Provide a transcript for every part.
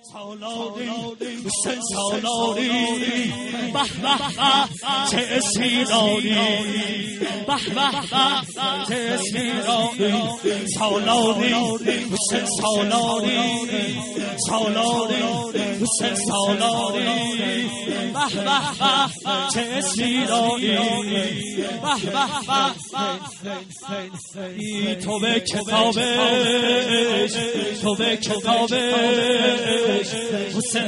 سالاری حسین سالاری به به به چه اسمی داری به به به چه اسمی داری سالاری حسین سالاری سالاری حسین سالاری به به به چه اسمی داری به به به تو به کتابش تو به کتابش حسین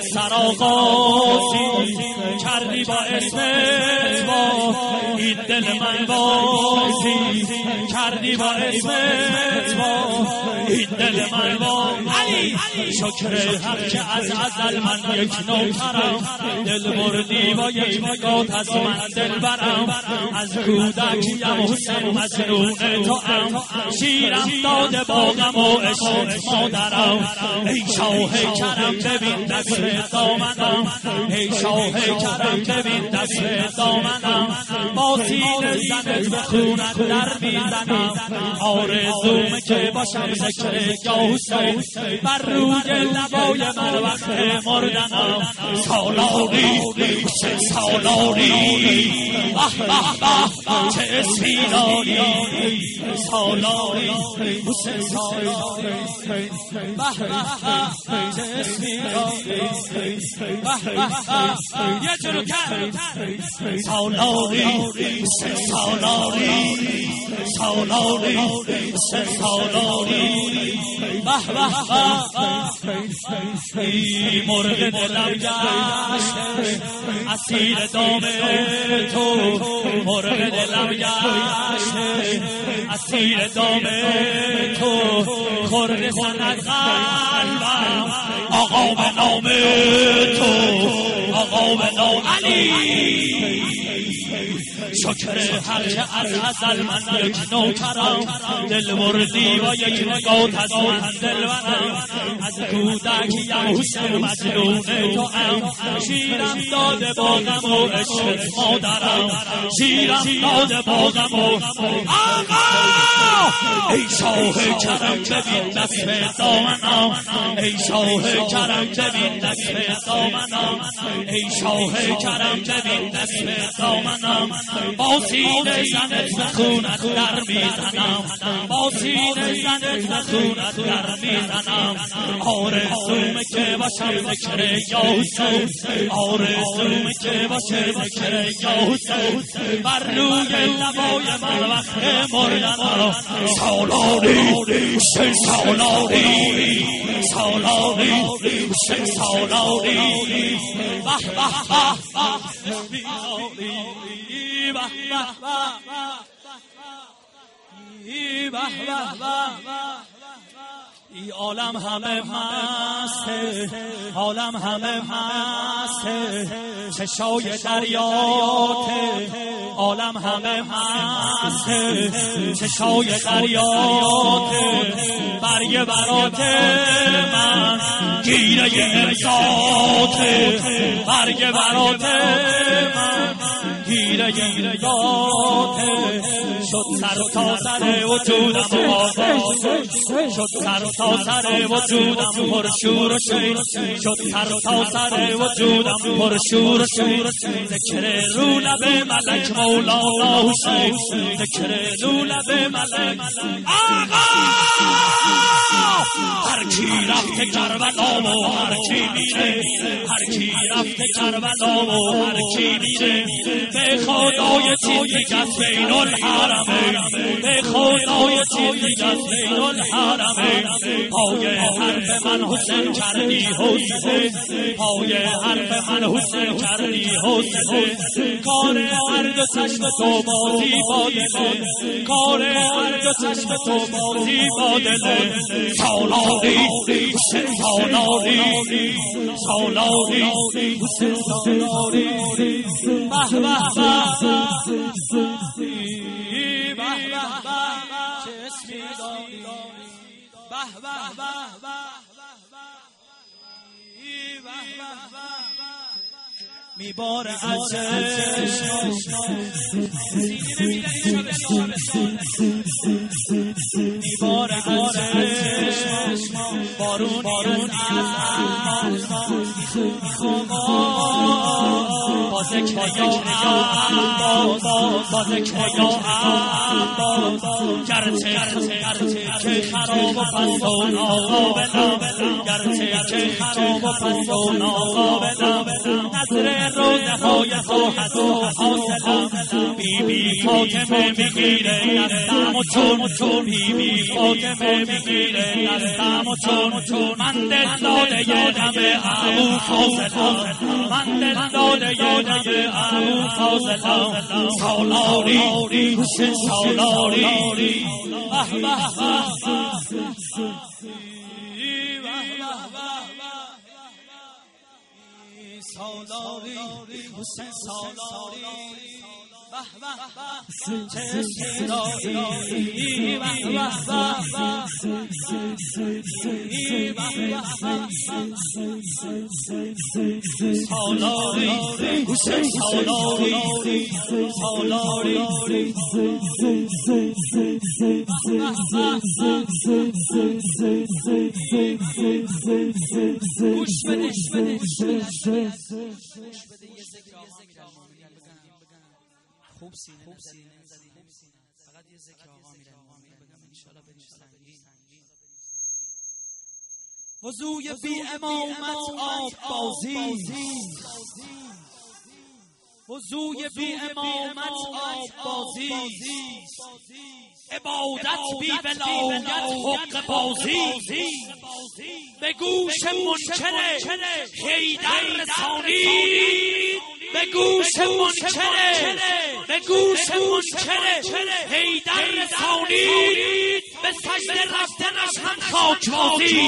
سرآغازی کردی با اسمت با این دل من بازی کردی با اسمت با این دل من با علی شکر حق که از ازل من یک نوکرم دل بردی با یک نگات از من دل برم از کودکیم حسین مظنون تو ام شیرم داده باغم و عشق مادرم ای شاه کرم ببین دست دامنم ای شاه کرم ببین دست دامنم با سینه زنت به خونت در میزنم آرزومه که باشم ذکر یا حسین بر روی لبای من وقت مردنم سالاری حسین سالاری به به به چه اسمی داری سالاری حسین سالاری به به به چه اسمی داری به به به یه جلو کرد سالاری حسین سالاری سالاری حسین سالاری به به به مرغ دلم گشت اسیر دام تو مرغ دلم گشت اسیر دام تو خورد سند قلبم آقا به نام تو آقا به نام علی شکر هر که از ازل من یک نوکرم دل بردی و یک نگات از من دل برم از کودکیم حسین مظنون تو ام شیرم داده باغم و عشق مادرم شیرم داده باغم و آقا ای شاه کرم ببین دست دامنم ای شاه کرم ببین دست دامنم ای شاه کرم ببین دست دامنم با سینه زنت به خونت در میزنم با سینه زنت به خونت در میزنم آرزومه که باشم ذکر یا حسین آرزومه که باشم ذکر یا حسین بر روی لبای من وقت مردنم سالاری حسین سالاری سالاری حسین سالاری به به ای عالم همه مسته عالم همه مسته چشای دریاته عالم همه مسته چشای دریاته برگ برات من گیره امزاته برگ برات من گیره یاته شد سر تا سر وجودم آواز شد سر تا سر وجودم پر شور و شور شد سر تا سر وجودم پر شور و شور ذکر رو لب ملک مولانا حسین ذکر رو لب ملک آقا هر کی رفته کربلا و هر کی میره هر کی رفته کربلا و هر کی میره به خدای چیزی از بین الحرمین به خدای چیزی از بین الحرمین پای حرف من حسین کردی حسین پای حرف من حسین کردی حسین کار هر دو چشم تو بازی با دل کار هر دو چشم تو بازی با دل سالاری حسین سالاری سالاری حسین سالاری به به چه اسمی داری به به میباره از چشم میباره از چشم بارون از با ذکر یا با ذکر یا گرچه که خراب و پستون آقا گرچه که خراب و پستون آقا نظر روزه های تو هست و حاصل بی فاطمه میگیره دستم و چون بی فاطمه میگیره دستم و چون من دل داده یادم ابو فاضل من دل داده یادم ابو فاضل سالاری حسین سالاری سالاری حسین سالاری چه سالاری حسین سالاری گوش بده خوب سینه زدی فقط یه ذکر آقا میرم بگم ان شاءالله بریم سنگین وضوی بی امامت آب بازی وضوی بی امامت آب بازی عبادت بی ولایت حق بازی به گوش منکر حیدر رسانید به گوش منکر حیدر رسانید به سجده رفتنش هم خاک بازی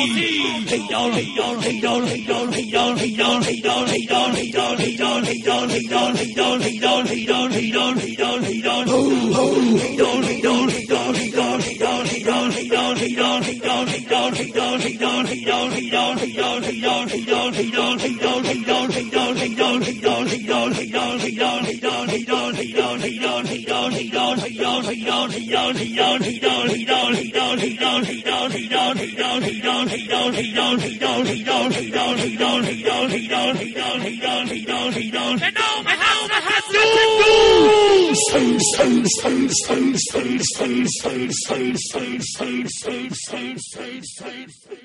به نام